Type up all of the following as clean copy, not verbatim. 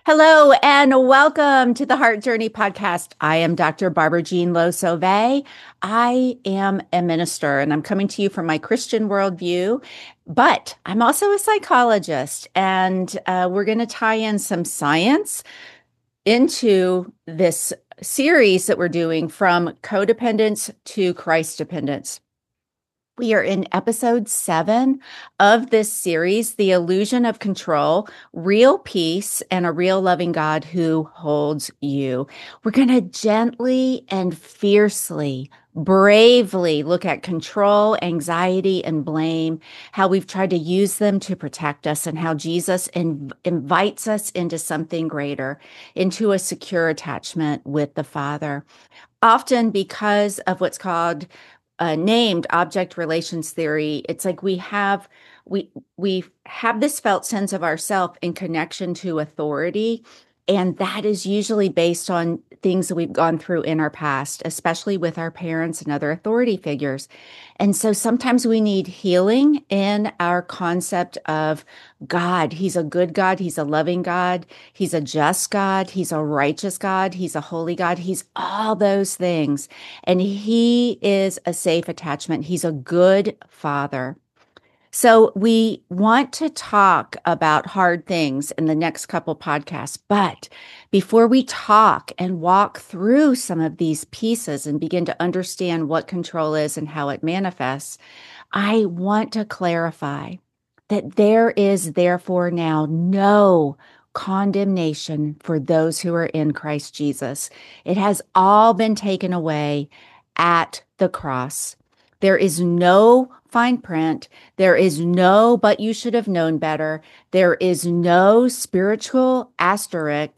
Hello and welcome to the Heart Journey podcast. I am Dr. Barbara Jean Lowe Sauvé. I am a minister and I'm coming to you from my Christian worldview, but I'm also a psychologist, and we're going to tie in some science into this series that we're doing from codependence to Christ dependence. We are in episode 7 of this series, The Illusion of Control, Real Peace, and a Real Loving God Who Holds You. We're going to gently and fiercely, bravely look at control, anxiety, and blame, how we've tried to use them to protect us, and how Jesus invites us into something greater, into a secure attachment with the Father. Often because of what's called named object relations theory, it's like we have this felt sense of ourself in connection to authority, and that is usually based on things that we've gone through in our past, especially with our parents and other authority figures. And so sometimes we need healing in our concept of God. He's a good God, he's a loving God, he's a just God, he's a righteous God, he's a holy God, he's all those things. And he is a safe attachment. He's a good father. So we want to talk about hard things in the next couple podcasts. But before we talk and walk through some of these pieces and begin to understand what control is and how it manifests, I want to clarify that there is therefore now no condemnation for those who are in Christ Jesus. It has all been taken away at the cross. There is no fine print. There is no, but you should have known better. There is no spiritual asterisk.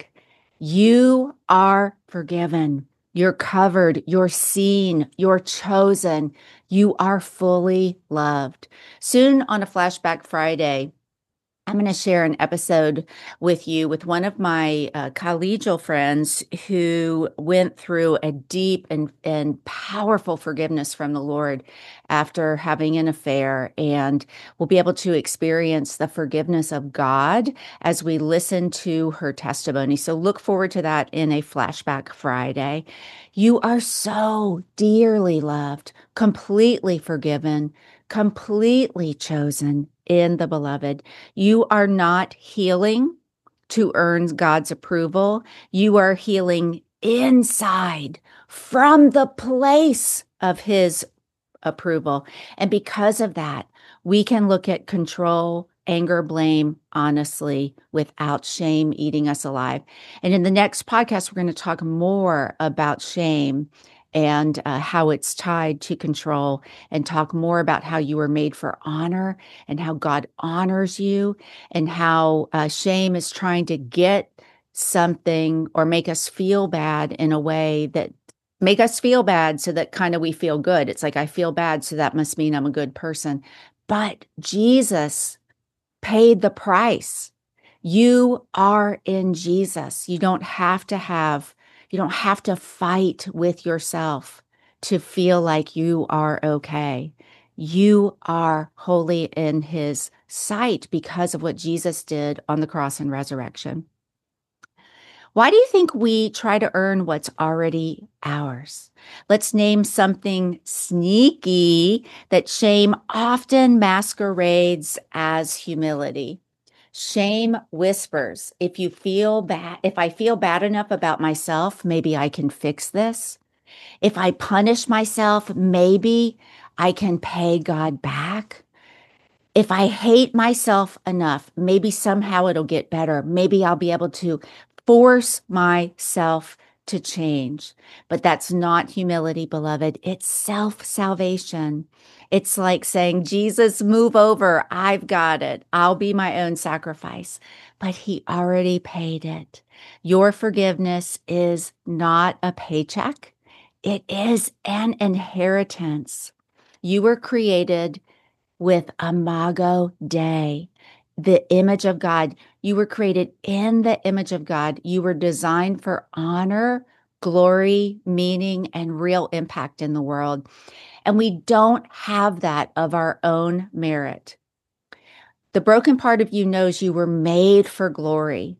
You are forgiven. You're covered. You're seen. You're chosen. You are fully loved. Soon on a Flashback Friday, I'm going to share an episode with you with one of my collegial friends who went through a deep and powerful forgiveness from the Lord after having an affair. And we'll be able to experience the forgiveness of God as we listen to her testimony. So look forward to that in a Flashback Friday. You are so dearly loved, completely forgiven, completely chosen in the beloved. You are not healing to earn God's approval. You are healing inside from the place of his approval. And because of that, we can look at control, anger, blame, honestly, without shame eating us alive. And in the next podcast, we're going to talk more about shame and how it's tied to control, and talk more about how you were made for honor and how God honors you, and how shame is trying to get something or make us feel bad in a way that make us feel bad so that kind of we feel good. It's like, I feel bad, so that must mean I'm a good person. But Jesus paid the price. You are in Jesus. You don't have to fight with yourself to feel like you are okay. You are holy in his sight because of what Jesus did on the cross and resurrection. Why do you think we try to earn what's already ours? Let's name something sneaky that shame often masquerades as humility. Shame whispers, if I feel bad enough about myself, maybe I can fix this. If I punish myself, maybe I can pay God back. If I hate myself enough, maybe somehow it'll get better. Maybe I'll be able to force myself to change. But that's not humility, beloved. It's self-salvation. It's like saying, Jesus, move over. I've got it. I'll be my own sacrifice. But he already paid it. Your forgiveness is not a paycheck. It is an inheritance. You were created with Imago Dei, the image of God. You were created in the image of God. You were designed for honor, glory, meaning, and real impact in the world. And we don't have that of our own merit. The broken part of you knows you were made for glory,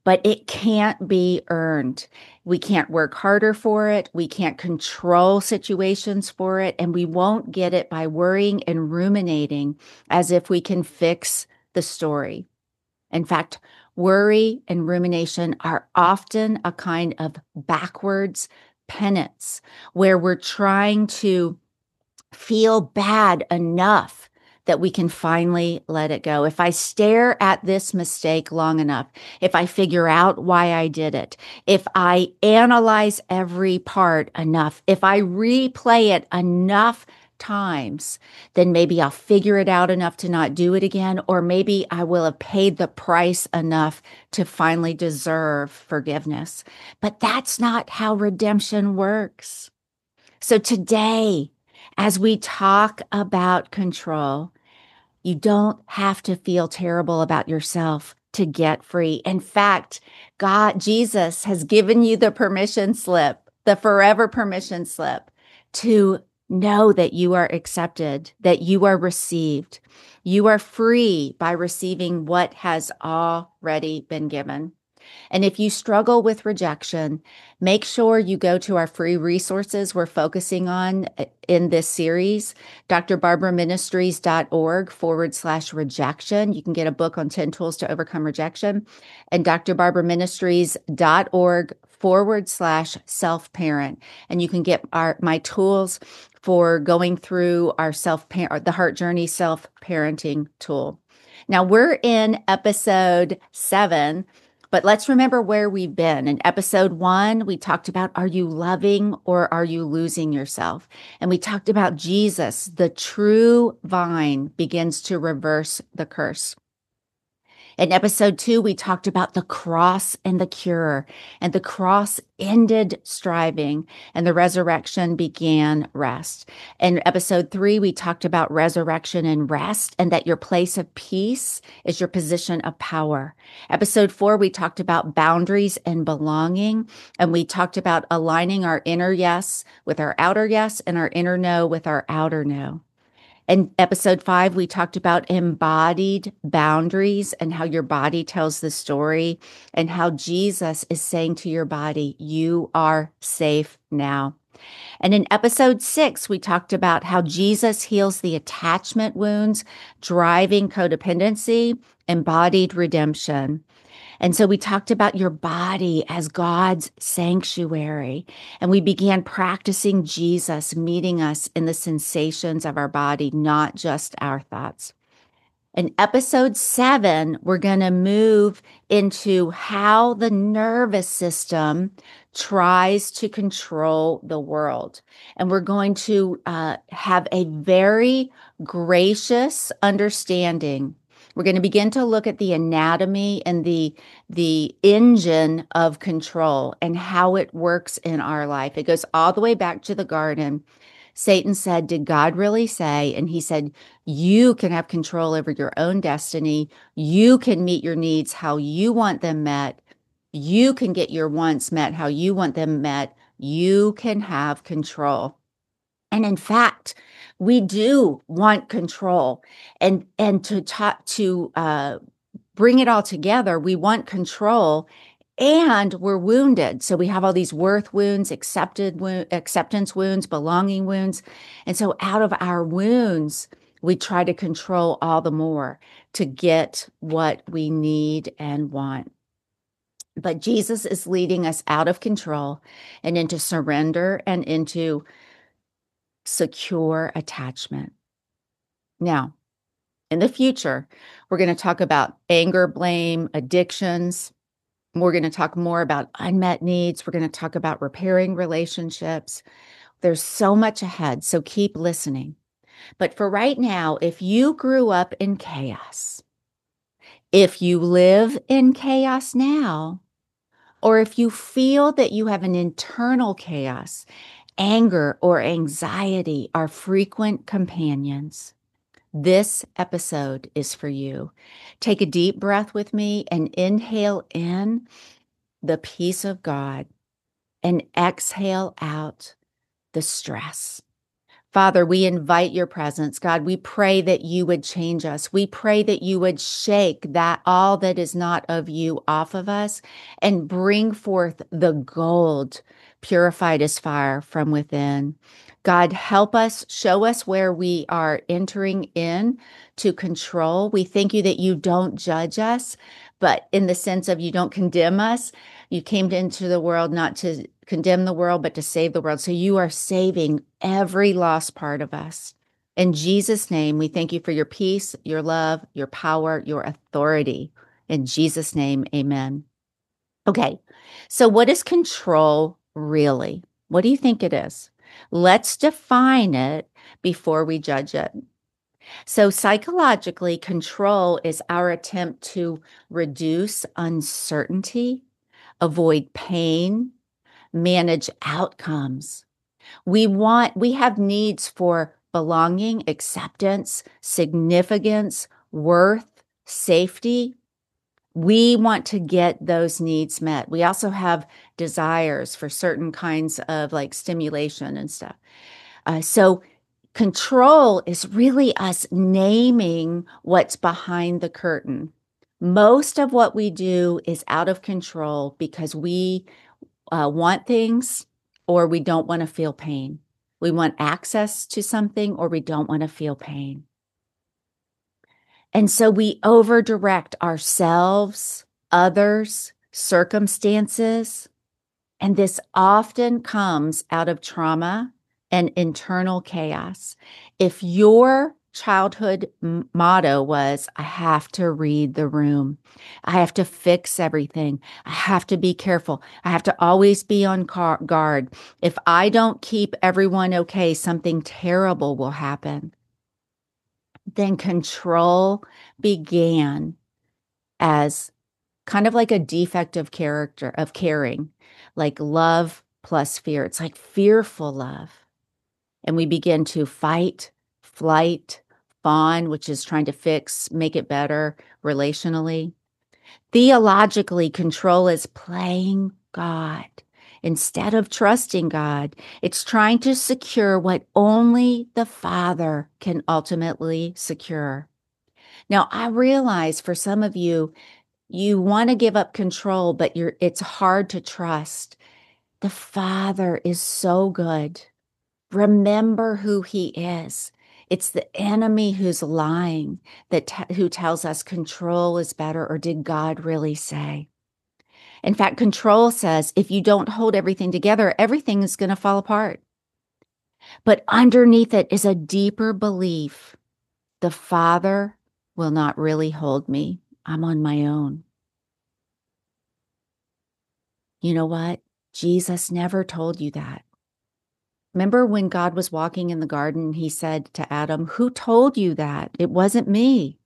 but it can't be earned. We can't work harder for it. We can't control situations for it. And we won't get it by worrying and ruminating as if we can fix the story. In fact, worry and rumination are often a kind of backwards penance where we're trying to feel bad enough that we can finally let it go. If I stare at this mistake long enough, if I figure out why I did it, if I analyze every part enough, if I replay it enough times, then maybe I'll figure it out enough to not do it again, or maybe I will have paid the price enough to finally deserve forgiveness. But that's not how redemption works. So today, as we talk about control, you don't have to feel terrible about yourself to get free. In fact, Jesus has given you the permission slip, the forever permission slip to know that you are accepted, that you are received. You are free by receiving what has already been given. And if you struggle with rejection, make sure you go to our free resources we're focusing on in this series, drbarbraministries.org/rejection. You can get a book on 10 tools to overcome rejection, and drbarbraministries.org/self-parent. And you can get my tools for going through our the Heart Journey self-parenting tool. Now we're in episode 7. But let's remember where we've been. In episode 1, we talked about, are you loving or are you losing yourself? And we talked about Jesus, the true vine, begins to reverse the curse. In episode 2, we talked about the cross and the cure, and the cross ended striving and the resurrection began rest. In episode 3, we talked about resurrection and rest, and that your place of peace is your position of power. Episode 4, we talked about boundaries and belonging, and we talked about aligning our inner yes with our outer yes and our inner no with our outer no. In episode 5, we talked about embodied boundaries and how your body tells the story and how Jesus is saying to your body, you are safe now. And in episode 6, we talked about how Jesus heals the attachment wounds, driving codependency, embodied redemption. And so we talked about your body as God's sanctuary. And we began practicing Jesus meeting us in the sensations of our body, not just our thoughts. In episode 7, we're going to move into how the nervous system tries to control the world. And we're going to have a very gracious understanding. We're going to begin to look at the anatomy and the engine of control and how it works in our life. It goes all the way back to the garden. Satan said, did God really say? And he said, you can have control over your own destiny. You can meet your needs how you want them met. You can get your wants met how you want them met. You can have control. And in fact, we do want control, and to bring it all together, we want control, and we're wounded. So we have all these worth wounds, acceptance wounds, belonging wounds, and so out of our wounds, we try to control all the more to get what we need and want. But Jesus is leading us out of control and into surrender and into secure attachment. Now, in the future, we're going to talk about anger, blame, addictions. We're going to talk more about unmet needs. We're going to talk about repairing relationships. There's so much ahead, so keep listening. But for right now, if you grew up in chaos, if you live in chaos now, or if you feel that you have an internal chaos, anger or anxiety are frequent companions, this episode is for you. Take a deep breath with me and inhale in the peace of God and exhale out the stress. Father, we invite your presence. God, we pray that you would change us. We pray that you would shake that all that is not of you off of us and bring forth the gold purified as fire from within. God, help us, show us where we are entering in to control. We thank you that you don't judge us, but in the sense of you don't condemn us. You came into the world not to condemn the world, but to save the world. So you are saving every lost part of us. In Jesus' name, we thank you for your peace, your love, your power, your authority. In Jesus' name, amen. Okay, so what is control really? What do you think it is? Let's define it before we judge it. So, psychologically, control is our attempt to reduce uncertainty, avoid pain, manage outcomes. We have needs for belonging, acceptance, significance, worth, safety. We want to get those needs met. We also have desires for certain kinds of like stimulation and stuff. So control is really us naming what's behind the curtain. Most of what we do is out of control because we want things or we don't want to feel pain. We want access to something or we don't want to feel pain. And so we overdirect ourselves, others, circumstances. And this often comes out of trauma and internal chaos. If your childhood motto was, I have to read the room, I have to fix everything, I have to be careful, I have to always be on guard. If I don't keep everyone okay, something terrible will happen. Then control began as kind of like a defect of character, of caring, like love plus fear. It's like fearful love. And we begin to fight, flight, fawn, which is trying to fix, make it better relationally. Theologically, control is playing God. Instead of trusting God, it's trying to secure what only the Father can ultimately secure. Now, I realize for some of you, you want to give up control, but it's hard to trust. The Father is so good. Remember who he is. It's the enemy who's lying who tells us control is better, or did God really say? In fact, control says if you don't hold everything together, everything is going to fall apart. But underneath it is a deeper belief. The Father will not really hold me. I'm on my own. You know what? Jesus never told you that. Remember when God was walking in the garden, he said to Adam, who told you that? It wasn't me.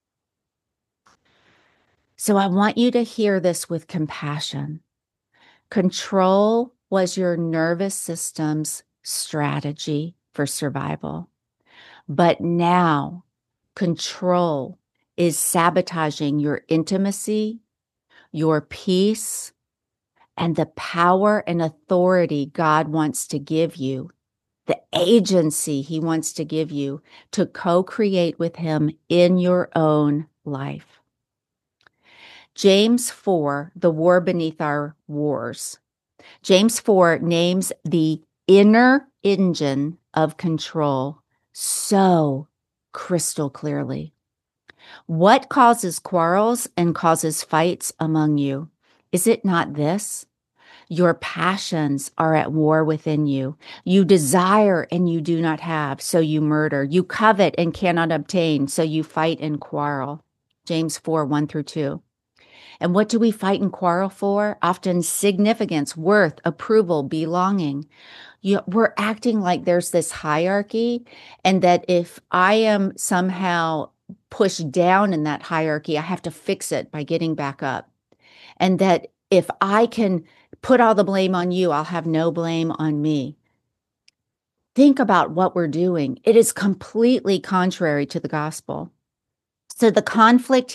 So I want you to hear this with compassion. Control was your nervous system's strategy for survival. But now control is sabotaging your intimacy, your peace, and the power and authority God wants to give you, the agency he wants to give you to co-create with him in your own life. James 4, the war beneath our wars. James 4 names the inner engine of control so crystal clearly. What causes quarrels and causes fights among you? Is it not this? Your passions are at war within you. You desire and you do not have, so you murder. You covet and cannot obtain, so you fight and quarrel. James 4, 1 through 2. And what do we fight and quarrel for? Often significance, worth, approval, belonging. We're acting like there's this hierarchy, and that if I am somehow pushed down in that hierarchy, I have to fix it by getting back up. And that if I can put all the blame on you, I'll have no blame on me. Think about what we're doing. It is completely contrary to the gospel. So the conflict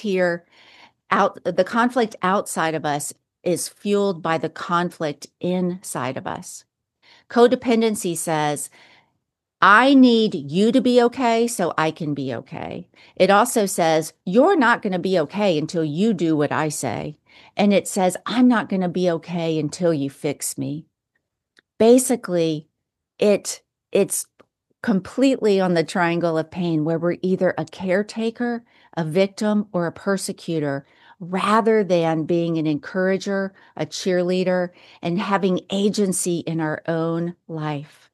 outside of us is fueled by the conflict inside of us. Codependency says, I need you to be okay so I can be okay. It also says, you're not going to be okay until you do what I say. And it says, I'm not going to be okay until you fix me. Basically, it's completely on the triangle of pain where we're either a caretaker, a victim, or a persecutor, rather than being an encourager, a cheerleader, and having agency in our own life.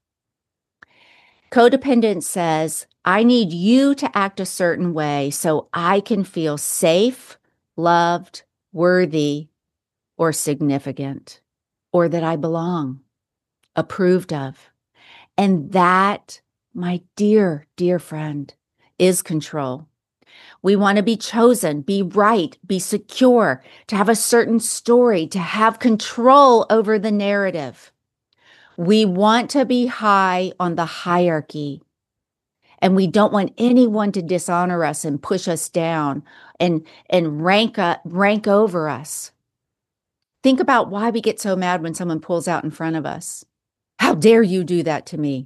Codependence says, I need you to act a certain way so I can feel safe, loved, worthy, or significant, or that I belong, approved of. And that, my dear, dear friend, is control. We want to be chosen, be right, be secure, to have a certain story, to have control over the narrative. We want to be high on the hierarchy, and we don't want anyone to dishonor us and push us down and rank over us. Think about why we get so mad when someone pulls out in front of us. How dare you do that to me?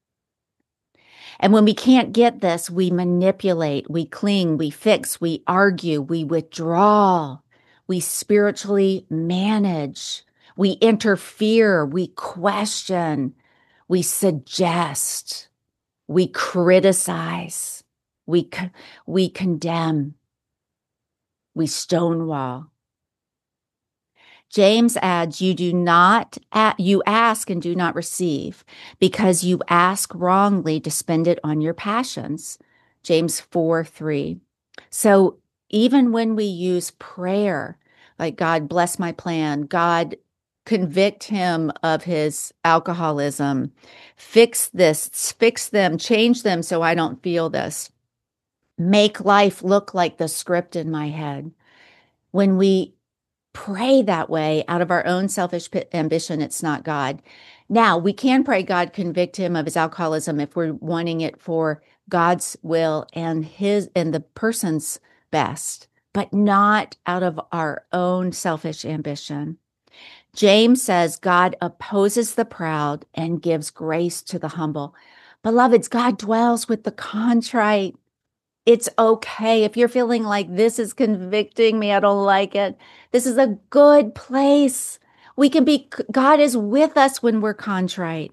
And when we can't get this, we manipulate, we cling, we fix, we argue, we withdraw, we spiritually manage, we interfere, we question, we suggest, we criticize, we condemn, we stonewall. James adds, you ask and do not receive because you ask wrongly to spend it on your passions. James 4:3. So even when we use prayer, like God bless my plan, God convict him of his alcoholism, fix this, fix them, change them so I don't feel this, make life look like the script in my head. When we pray that way out of our own selfish ambition, it's not God. Now, we can pray God convict him of his alcoholism if we're wanting it for God's will and the person's best, but not out of our own selfish ambition. James says God opposes the proud and gives grace to the humble. Beloveds, God dwells with the contrite. It's okay if you're feeling like this is convicting me, I don't like it. This is a good place. God is with us when we're contrite.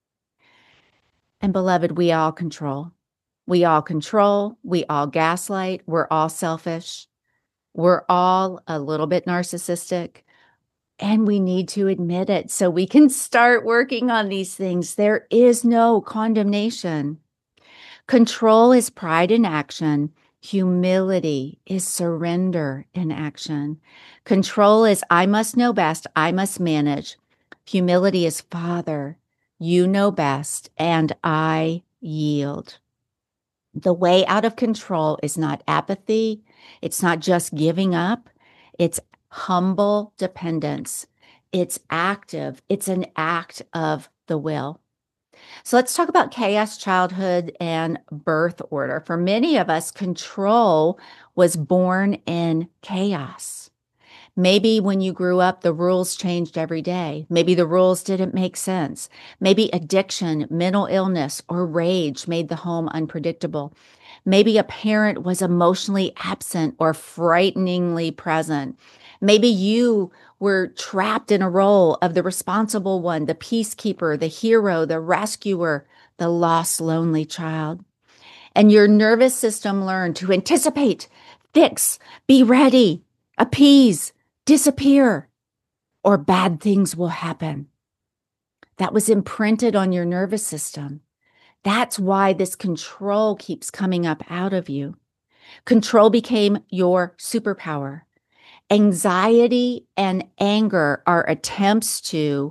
And beloved, we all control. We all control. We all gaslight. We're all selfish. We're all a little bit narcissistic. And we need to admit it so we can start working on these things. There is no condemnation. Control is pride in action. Humility is surrender in action. Control is I must know best. I must manage. Humility is Father, you know best, and I yield. The way out of control is not apathy. It's not just giving up. It's humble dependence. It's active. It's an act of the will. So let's talk about chaos childhood and birth order. For many of us, control was born in chaos. Maybe when you grew up, the rules changed every day. Maybe the rules didn't make sense. Maybe addiction, mental illness, or rage made the home unpredictable. Maybe a parent was emotionally absent or frighteningly present. Maybe you were trapped in a role of the responsible one, the peacekeeper, the hero, the rescuer, the lost, lonely child. And your nervous system learned to anticipate, fix, be ready, appease, disappear, or bad things will happen. That was imprinted on your nervous system. That's why this control keeps coming up out of you. Control became your superpower. Anxiety and anger are attempts to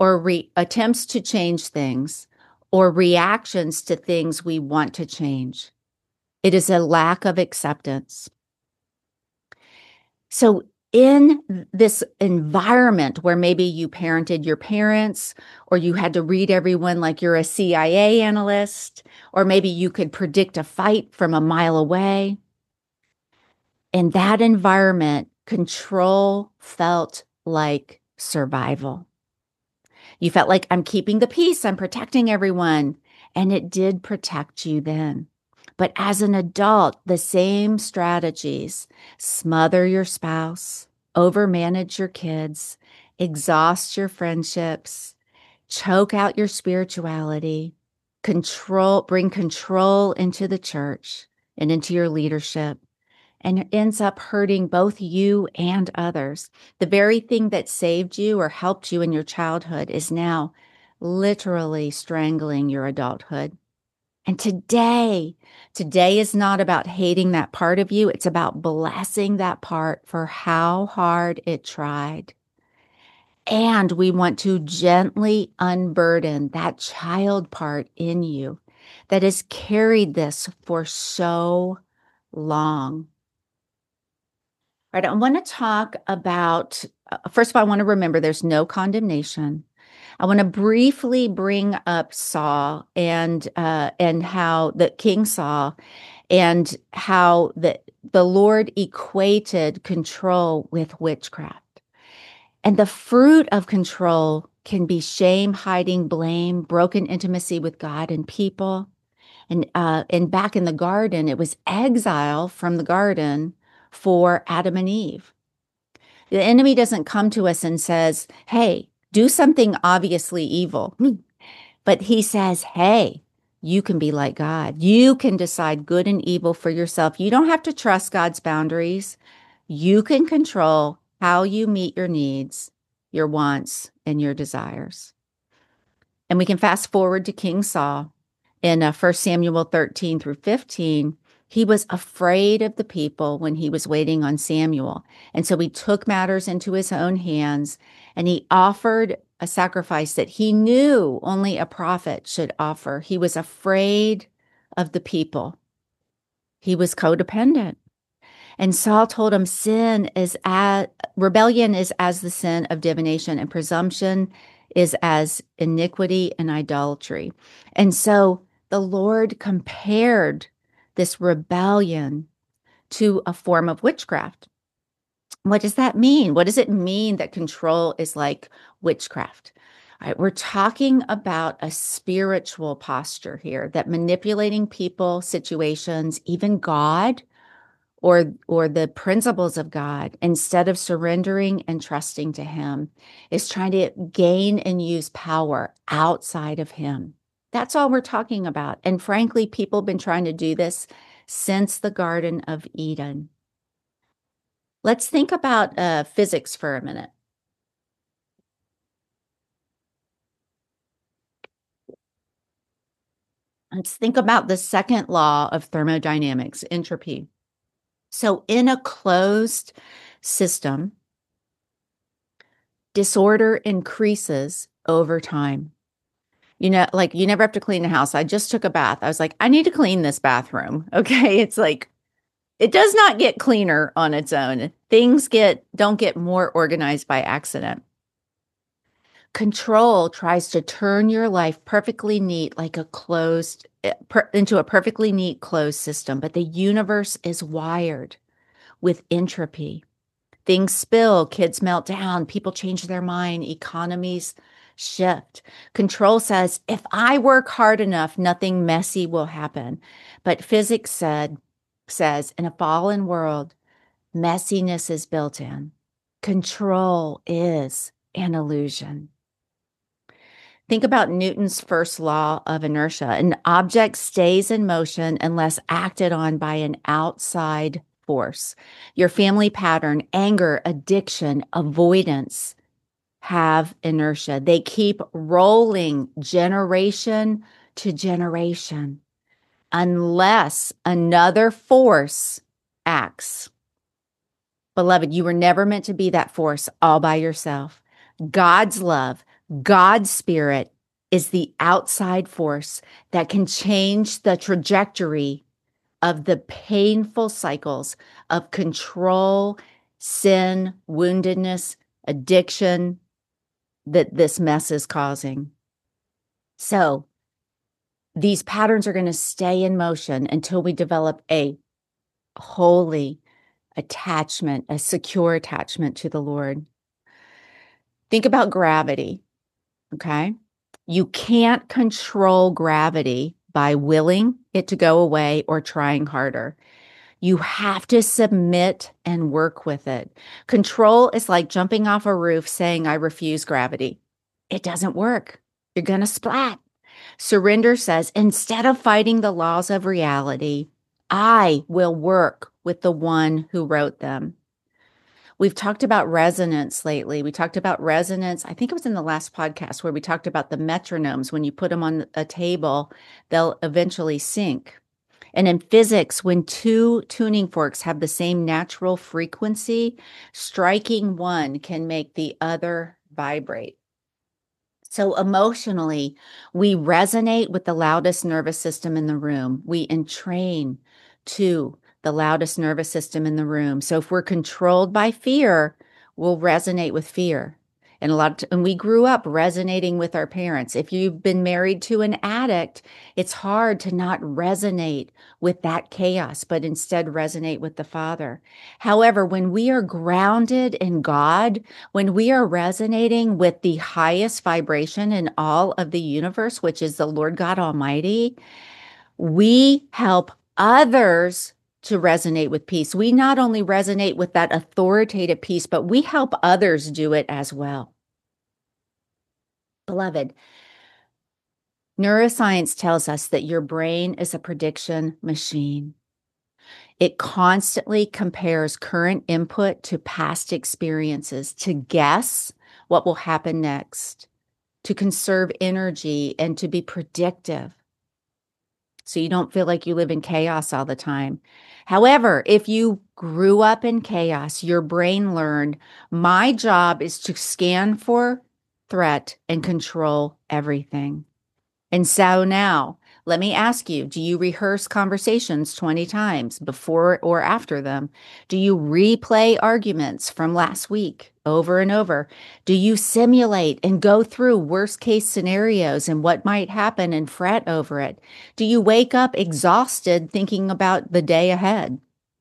change things or reactions to things we want to change. It is a lack of acceptance. So in this environment where maybe you parented your parents, or you had to read everyone like you're a CIA analyst, or maybe you could predict a fight from a mile away, in that environment, control felt like survival. You felt like I'm keeping the peace, I'm protecting everyone. and it did protect you then. But as an adult, the same strategies: smother your spouse, overmanage your kids, exhaust your friendships, choke out your spirituality, bring control into the church and into your leadership, and it ends up hurting both you and others. The very thing that saved you or helped you in your childhood is now literally strangling your adulthood. And today is not about hating that part of you. It's about blessing that part for how hard it tried. And we want to gently unburden that child part in you that has carried this for so long. All right, I want to talk about, first of all, I want to remember there's no condemnation. I want to briefly bring up Saul and how the King Saul and how the Lord equated control with witchcraft. And the fruit of control can be shame, hiding, blame, broken intimacy with God and people. And back in the garden, it was exile from the garden for Adam and Eve. The enemy doesn't come to us and says, "Hey, do something obviously evil." But he says, "Hey, you can be like God. You can decide good and evil for yourself. You don't have to trust God's boundaries. You can control how you meet your needs, your wants, and your desires." And we can fast forward to King Saul in 1 Samuel 13 through 15. He was afraid of the people when he was waiting on Samuel. And so he took matters into his own hands and he offered a sacrifice that he knew only a prophet should offer. He was afraid of the people. He was codependent. And Saul told him rebellion is as the sin of divination, and presumption is as iniquity and idolatry. And so the Lord compared this rebellion to a form of witchcraft. What does that mean? What does it mean that control is like witchcraft? All right, we're talking about a spiritual posture here, that manipulating people, situations, even God, or the principles of God, instead of surrendering and trusting to him, is trying to gain and use power outside of him. That's all we're talking about. And frankly, people have been trying to do this since the Garden of Eden. Let's think about physics for a minute. Let's think about the second law of thermodynamics, entropy. So in a closed system, disorder increases over time. You know, like you never have to clean a house. I just took a bath. I was like, I need to clean this bathroom. Okay. It's like, it does not get cleaner on its own. Things don't get more organized by accident. Control tries to turn your life perfectly neat, like into a perfectly neat closed system. But the universe is wired with entropy. Things spill, kids melt down, people change their mind, economies shift. Control says, if I work hard enough, nothing messy will happen. But physics says, in a fallen world, messiness is built in. Control is an illusion. Think about Newton's first law of inertia. An object stays in motion unless acted on by an outside force. Your family pattern, anger, addiction, avoidance have inertia. They keep rolling generation to generation unless another force acts. Beloved, you were never meant to be that force all by yourself. God's love, God's spirit is the outside force that can change the trajectory of the painful cycles of control, sin, woundedness, addiction that this mess is causing. So these patterns are going to stay in motion until we develop a holy attachment, a secure attachment to the Lord. Think about gravity, okay? You can't control gravity by willing it to go away or trying harder. You have to submit and work with it. Control is like jumping off a roof saying, I refuse gravity. It doesn't work. You're going to splat. Surrender says, instead of fighting the laws of reality, I will work with the one who wrote them. We've talked about resonance lately. We talked about resonance. I think it was in the last podcast where we talked about the metronomes. When you put them on a table, they'll eventually sync. And in physics, when two tuning forks have the same natural frequency, striking one can make the other vibrate. So emotionally, we resonate with the loudest nervous system in the room. We entrain to the loudest nervous system in the room. So if we're controlled by fear, we'll resonate with fear. And we grew up resonating with our parents. If you've been married to an addict, it's hard to not resonate with that chaos, but instead resonate with the Father. However, when we are grounded in God, when we are resonating with the highest vibration in all of the universe, which is the Lord God Almighty, we help others to resonate with peace. We not only resonate with that authoritative peace, but we help others do it as well. Beloved, neuroscience tells us that your brain is a prediction machine. It constantly compares current input to past experiences to guess what will happen next, to conserve energy, and to be predictive, so you don't feel like you live in chaos all the time. However, if you grew up in chaos, your brain learned, my job is to scan for threat and control everything. And so now, let me ask you, do you rehearse conversations 20 times before or after them? Do you replay arguments from last week over and over? Do you simulate and go through worst case scenarios and what might happen and fret over it? Do you wake up exhausted thinking about the day ahead?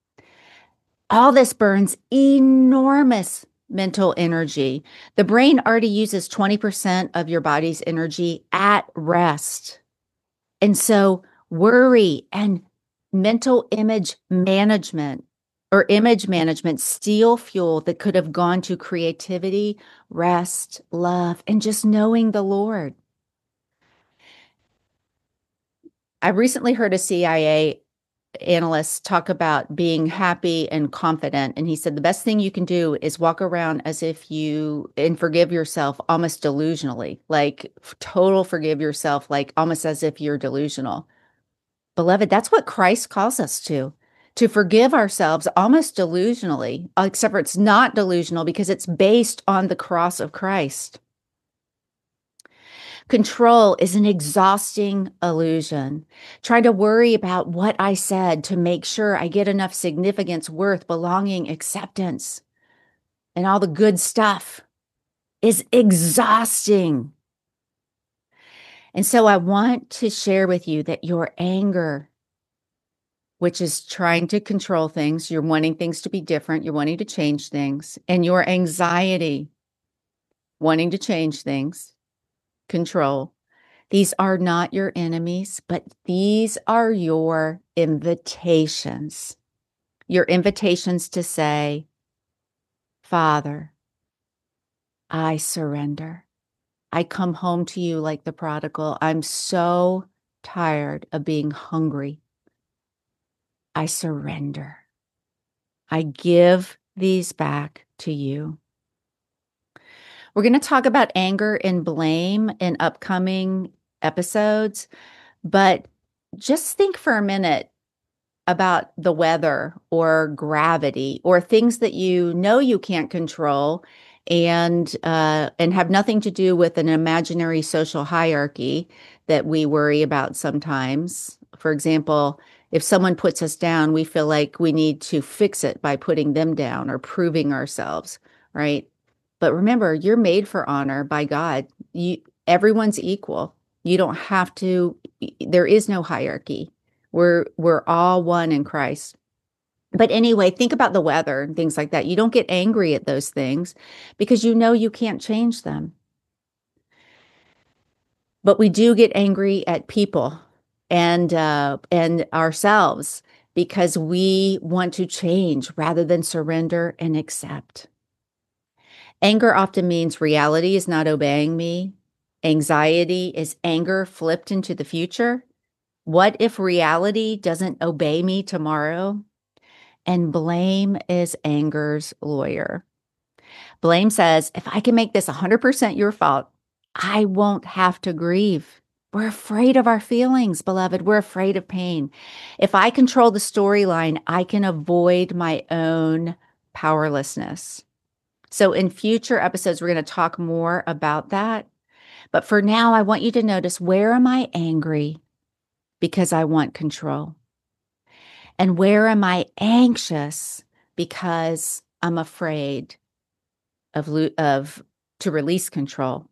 All this burns enormous mental energy. The brain already uses 20% of your body's energy at rest. And so worry and mental image management or image management steal fuel that could have gone to creativity, rest, love, and just knowing the Lord. I recently heard a CIA analyst talk about being happy and confident. And he said the best thing you can do is walk around as if you and forgive yourself almost delusionally, like total forgive yourself, like almost as if you're delusional. Beloved, that's what Christ calls us to forgive ourselves almost delusionally, except for it's not delusional because it's based on the cross of Christ. Control is an exhausting illusion. Trying to worry about what I said to make sure I get enough significance, worth, belonging, acceptance, and all the good stuff is exhausting. And so I want to share with you that your anger, which is trying to control things, you're wanting things to be different, you're wanting to change things, and your anxiety, wanting to change things, control. These are not your enemies, but these are your invitations. Your invitations to say, Father, I surrender. I come home to you like the prodigal. I'm so tired of being hungry. I surrender. I give these back to you. We're going to talk about anger and blame in upcoming episodes, but just think for a minute about the weather or gravity or things that you know you can't control and have nothing to do with an imaginary social hierarchy that we worry about sometimes. For example, if someone puts us down, we feel like we need to fix it by putting them down or proving ourselves, right? But remember, you're made for honor by God. Everyone's equal. You don't have to, there is no hierarchy. We're all one in Christ. But anyway, think about the weather and things like that. You don't get angry at those things because you know you can't change them. But we do get angry at people and ourselves because we want to change rather than surrender and accept. Anger often means reality is not obeying me. Anxiety is anger flipped into the future. What if reality doesn't obey me tomorrow? And blame is anger's lawyer. Blame says, if I can make this 100% your fault, I won't have to grieve. We're afraid of our feelings, beloved. We're afraid of pain. If I control the storyline, I can avoid my own powerlessness. So, in future episodes, we're going to talk more about that. But for now, I want you to notice, where am I angry because I want control? And where am I anxious because I'm afraid of to release control?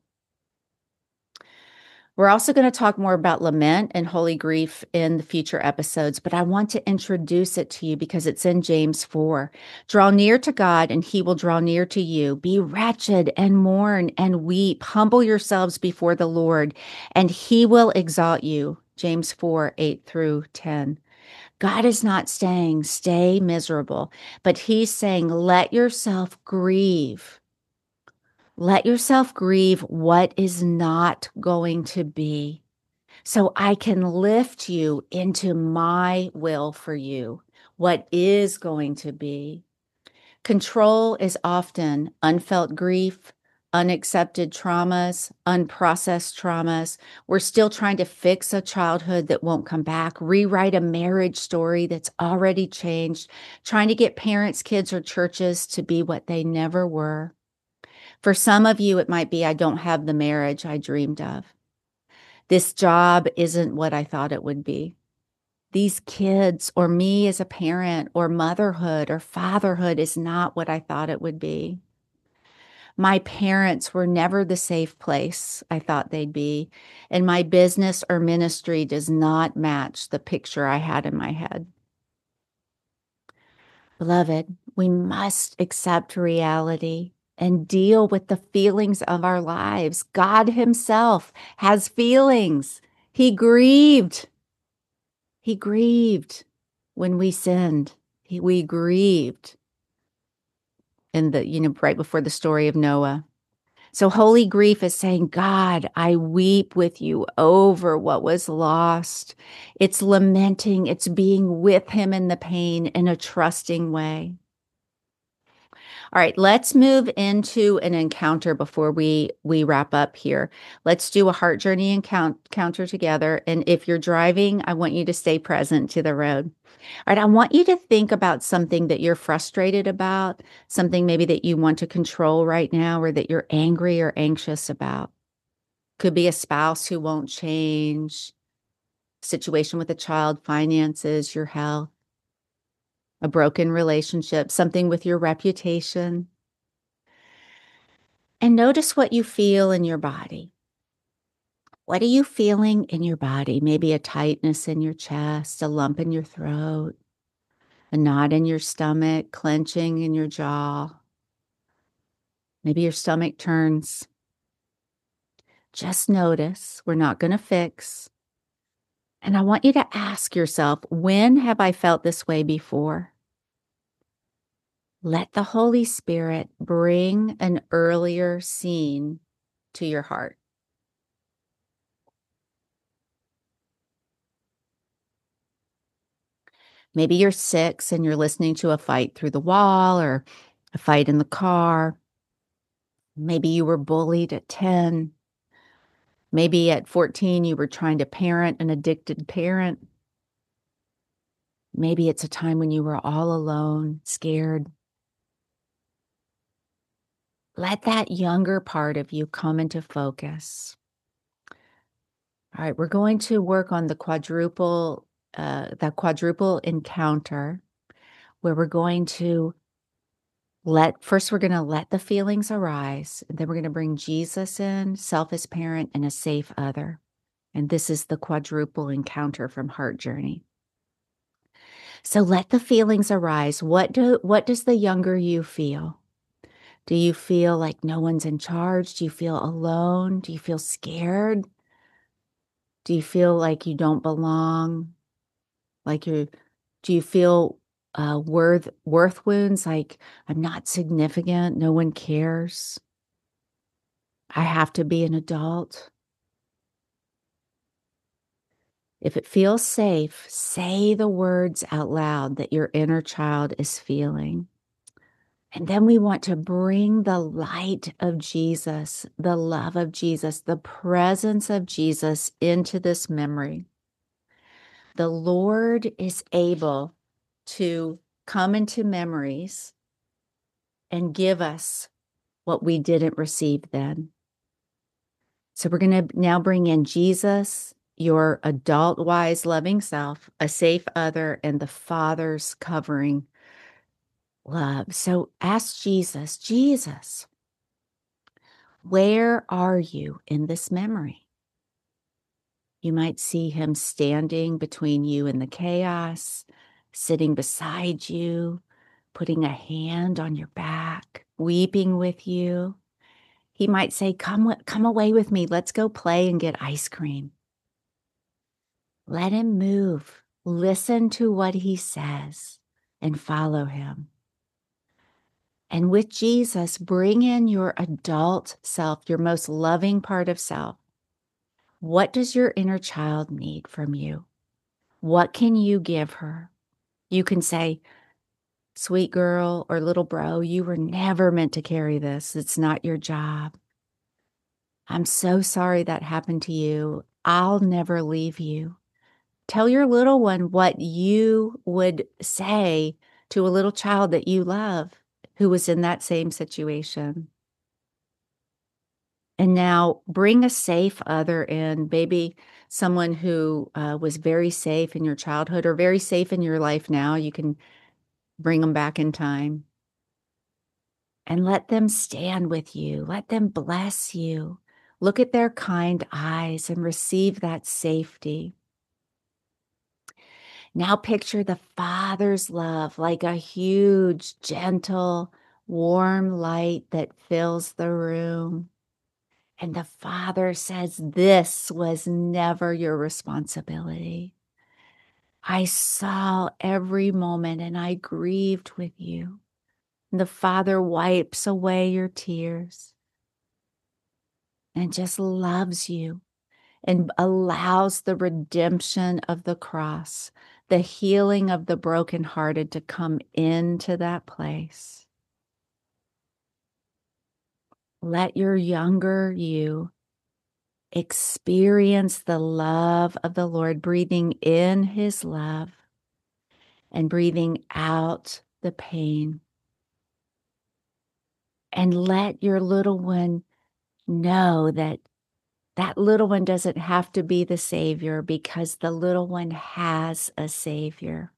We're also going to talk more about lament and holy grief in the future episodes, but I want to introduce it to you because it's in James 4. Draw near to God and he will draw near to you. Be wretched and mourn and weep. Humble yourselves before the Lord and he will exalt you. James 4, 8 through 10. God is not saying stay miserable, but he's saying let yourself grieve. Let yourself grieve what is not going to be, so I can lift you into my will for you, what is going to be. Control is often unfelt grief, unaccepted traumas, unprocessed traumas. We're still trying to fix a childhood that won't come back, rewrite a marriage story that's already changed, trying to get parents, kids, or churches to be what they never were. For some of you, it might be, I don't have the marriage I dreamed of. This job isn't what I thought it would be. These kids, or me as a parent, or motherhood or fatherhood is not what I thought it would be. My parents were never the safe place I thought they'd be, and my business or ministry does not match the picture I had in my head. Beloved, we must accept reality and deal with the feelings of our lives. God himself has feelings. He grieved. He grieved when we sinned. We grieved in right before the story of Noah. So holy grief is saying, God, I weep with you over what was lost. It's lamenting. It's being with him in the pain in a trusting way. All right, let's move into an encounter before we wrap up here. Let's do a heart journey encounter together. And if you're driving, I want you to stay present to the road. All right, I want you to think about something that you're frustrated about, something maybe that you want to control right now, or that you're angry or anxious about. Could be a spouse who won't change, situation with a child, finances, your health, a broken relationship, something with your reputation. And notice what you feel in your body. What are you feeling in your body? Maybe a tightness in your chest, a lump in your throat, a knot in your stomach, clenching in your jaw. Maybe your stomach turns. Just notice. We're not going to fix. And I want you to ask yourself, when have I felt this way before? Let the Holy Spirit bring an earlier scene to your heart. Maybe you're 6 and you're listening to a fight through the wall or a fight in the car. Maybe you were bullied at 10. Maybe at 14, you were trying to parent an addicted parent. Maybe it's a time when you were all alone, scared. Let that younger part of you come into focus. All right, we're going to work on the quadruple encounter, where we're going to we're going to let the feelings arise, and then we're going to bring Jesus in, self as parent, and a safe other. And this is the quadruple encounter from Heart Journey. So let the feelings arise. What does the younger you feel? Do you feel like no one's in charge? Do you feel alone? Do you feel scared? Do you feel like you don't belong? Like do you feel worth wounds like I'm not significant, no one cares? I have to be an adult. If it feels safe, say the words out loud that your inner child is feeling. And then we want to bring the light of Jesus, the love of Jesus, the presence of Jesus into this memory. The Lord is able to come into memories and give us what we didn't receive then. So we're going to now bring in Jesus, your adult, wise, loving self, a safe other, and the Father's covering love. So ask Jesus, Jesus, where are you in this memory? You might see him standing between you and the chaos, sitting beside you, putting a hand on your back, weeping with you. He might say, come away with me. Let's go play and get ice cream. Let him move. Listen to what he says and follow him. And with Jesus, bring in your adult self, your most loving part of self. What does your inner child need from you? What can you give her? You can say, sweet girl or little bro, you were never meant to carry this. It's not your job. I'm so sorry that happened to you. I'll never leave you. Tell your little one what you would say to a little child that you love who was in that same situation. And now bring a safe other in, maybe someone who was very safe in your childhood or very safe in your life now. You can bring them back in time and let them stand with you. Let them bless you. Look at their kind eyes and receive that safety. Now picture the Father's love like a huge, gentle, warm light that fills the room. And the Father says, this was never your responsibility. I saw every moment and I grieved with you. And the Father wipes away your tears and just loves you and allows the redemption of the cross, the healing of the brokenhearted to come into that place. Let your younger you experience the love of the Lord, breathing in his love and breathing out the pain. And let your little one know that that little one doesn't have to be the savior because the little one has a savior.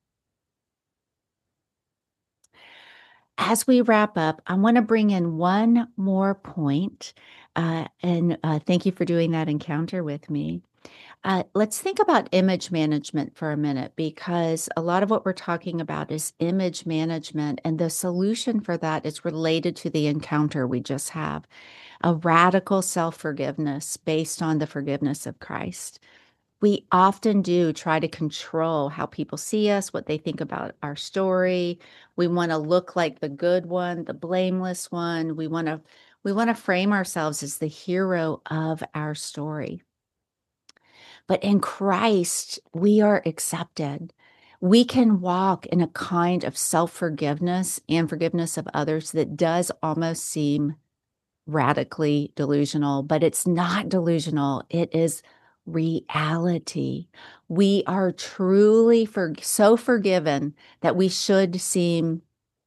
As we wrap up, I want to bring in one more point, and thank you for doing that encounter with me. Let's think about image management for a minute because a lot of what we're talking about is image management, and the solution for that is related to the encounter we just have, a radical self-forgiveness based on the forgiveness of Christ. We often do try to control how people see us, what they think about our story. We want to look like the good one, the blameless one. We want to frame ourselves as the hero of our story. But in Christ, we are accepted. We can walk in a kind of self-forgiveness and forgiveness of others that does almost seem radically delusional, but it's not delusional. It is reality. We are truly so forgiven that we should seem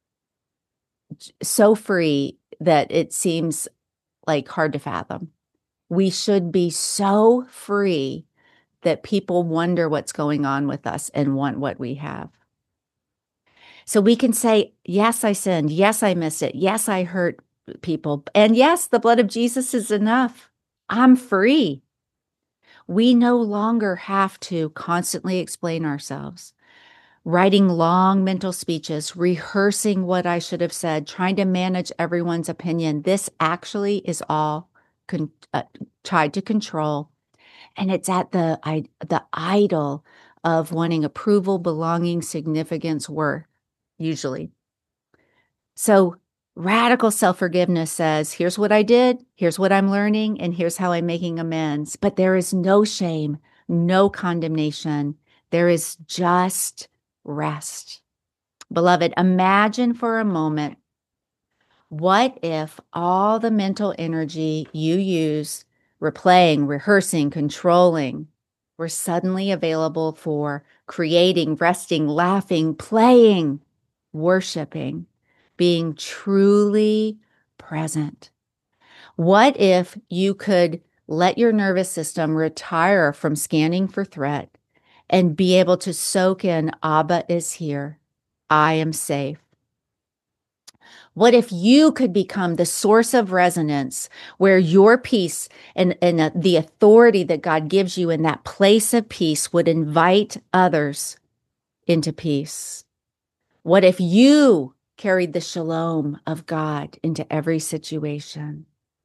so free that it seems like hard to fathom. We should be so free that people wonder what's going on with us and want what we have. So we can say, yes, I sinned. Yes, I missed it. Yes, I hurt people. And yes, the blood of Jesus is enough. I'm free. We no longer have to constantly explain ourselves, writing long mental speeches, rehearsing what I should have said, trying to manage everyone's opinion. This actually is all tried to control And it's at the idol of wanting approval, belonging, significance, worth, usually. So radical self-forgiveness says, here's what I did, here's what I'm learning, and here's how I'm making amends. But there is no shame, no condemnation. There is just rest. Beloved, imagine for a moment, what if all the mental energy you use replaying, rehearsing, controlling were suddenly available for creating, resting, laughing, playing, worshiping, being truly present? What if you could let your nervous system retire from scanning for threat and be able to soak in Abba is here, I am safe? What if you could become the source of resonance where your peace and the authority that God gives you in that place of peace would invite others into peace? What if you carried the shalom of God into every situation?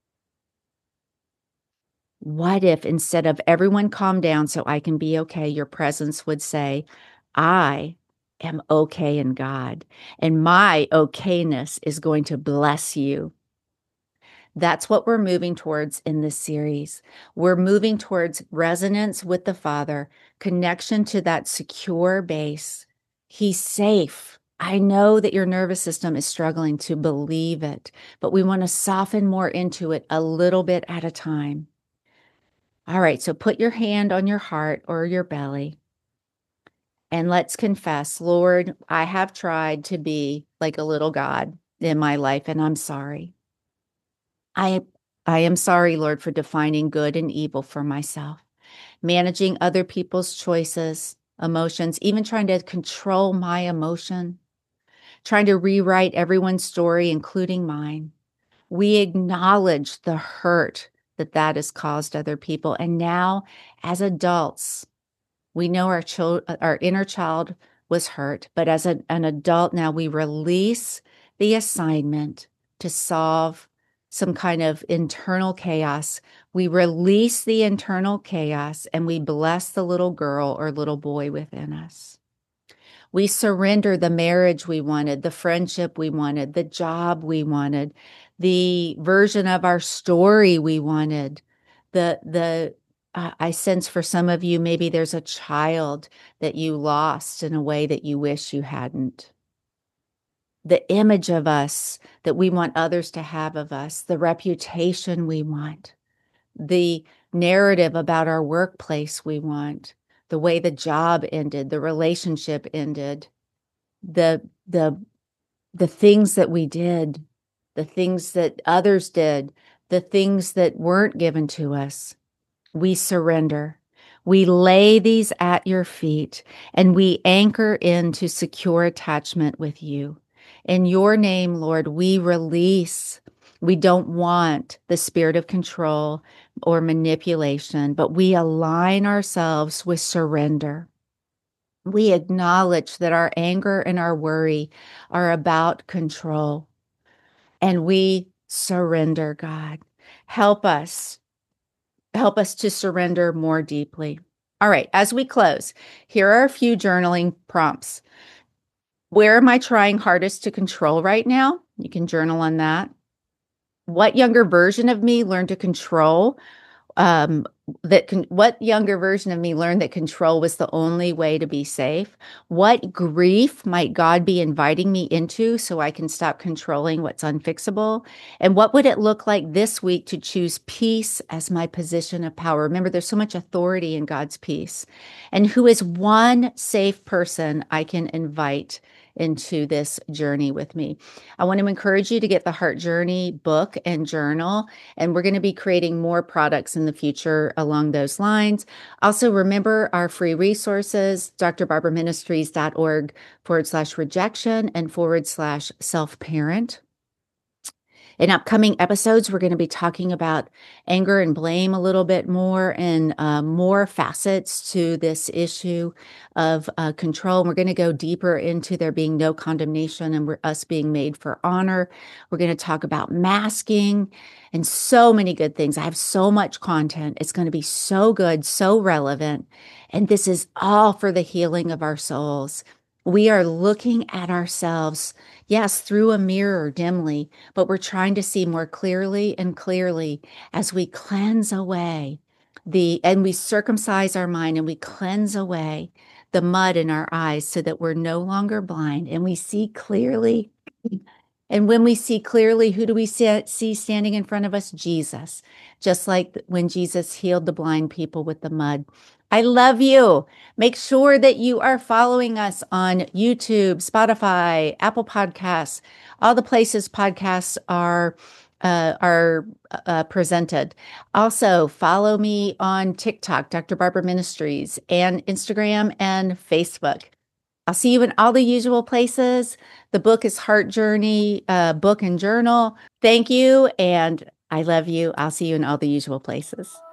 What if instead of everyone calm down so I can be okay, your presence would say, I am okay in God, and my okayness is going to bless you. That's what we're moving towards in this series. We're moving towards resonance with the Father, connection to that secure base. He's safe. I know that your nervous system is struggling to believe it, but we want to soften more into it a little bit at a time. All right, so put your hand on your heart or your belly and let's confess, Lord, I have tried to be like a little God in my life, and I'm sorry. I I am sorry, Lord, for defining good and evil for myself, managing other people's choices, emotions, even trying to control my emotion, trying to rewrite everyone's story, including mine. We acknowledge the hurt that has caused other people. And now, as adults, we know our inner child was hurt, but as an adult now, we release the assignment to solve some kind of internal chaos. We release the internal chaos and we bless the little girl or little boy within us. We surrender the marriage we wanted, the friendship we wanted, the job we wanted, the version of our story we wanted, I sense for some of you, maybe there's a child that you lost in a way that you wish you hadn't. The image of us that we want others to have of us, the reputation we want, the narrative about our workplace we want, the way the job ended, the relationship ended, the the the things that we did, the things that others did, the things that weren't given to us. We surrender. We lay these at your feet and we anchor into secure attachment with you. In your name, Lord, we release. We don't want the spirit of control or manipulation, but we align ourselves with surrender. We acknowledge that our anger and our worry are about control, and we surrender, God. Help us. Help us to surrender more deeply. All right, as we close, here are a few journaling prompts. Where am I trying hardest to control right now? You can journal on that. What younger version of me learned to control what younger version of me learned that control was the only way to be safe? What grief might God be inviting me into so I can stop controlling what's unfixable? And what would it look like this week to choose peace as my position of power? Remember, there's so much authority in God's peace. And who is one safe person I can invite into this journey with me? I want to encourage you to get the Heart Journey book and journal, and we're going to be creating more products in the future along those lines. Also, remember our free resources, drbarberministries.org/rejection and /self-parent. In upcoming episodes, we're going to be talking about anger and blame a little bit more and more facets to this issue of control. We're going to go deeper into there being no condemnation and us being made for honor. We're going to talk about masking and so many good things. I have so much content. It's going to be so good, so relevant. And this is all for the healing of our souls. We are looking at ourselves, yes, through a mirror dimly, but we're trying to see more clearly and clearly as we cleanse away and we circumcise our mind and we cleanse away the mud in our eyes so that we're no longer blind and we see clearly. And when we see clearly, who do we see standing in front of us? Jesus, just like when Jesus healed the blind people with the mud. I love you. Make sure that you are following us on YouTube, Spotify, Apple Podcasts, all the places podcasts are presented. Also, follow me on TikTok, Dr. Barber Ministries, and Instagram and Facebook. I'll see you in all the usual places. The book is Heart Journey, book and journal. Thank you, and I love you. I'll see you in all the usual places.